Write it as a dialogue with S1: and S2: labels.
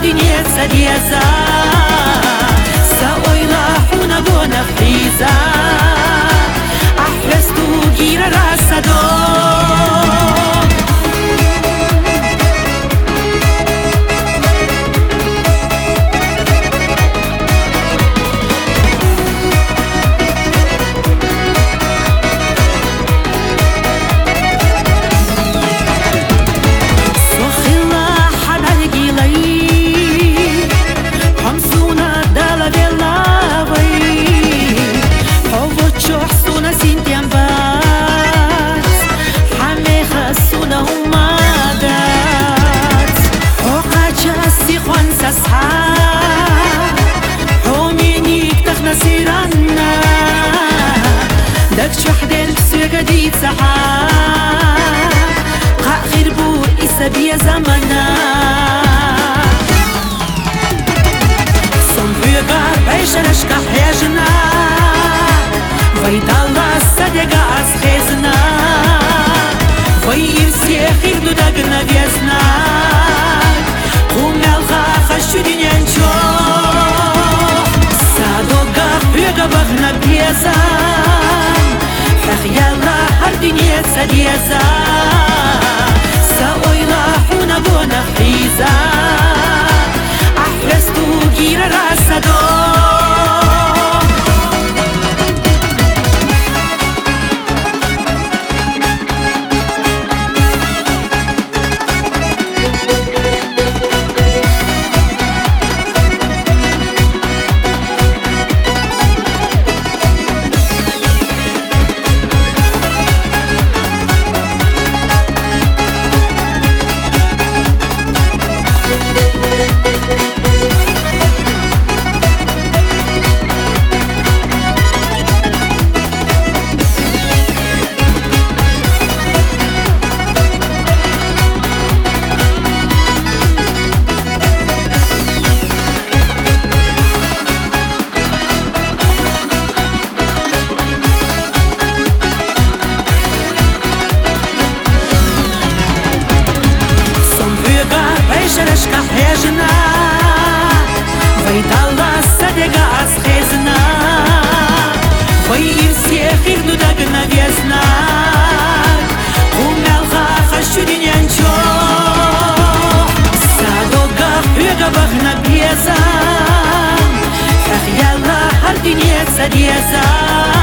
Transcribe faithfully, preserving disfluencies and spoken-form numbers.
S1: دنيا سديزا سأويلا حونا بونا فريزا أحرستو جيرا راسدو بيا زمنا صن بيغا بيشرش كحياجنا ويدالله صدقا أسخيزنا ويم سيخي دودقنا بيزنا قومالغا خشو دنيانчо صادوغا بيغا بغنا بيزا حخيالله هر دنيا سديزا سأويلا حونا بونا فريزا أحرستو جيرا راسدو شرشكا حياجنا ويدالله صدقا أسخيزنا ويم سيخي دودقنا بيزنا قومالغا خشو دنيانчо صادوغا بيغا بغنا بيزا حخيالله هر دنيا سديزا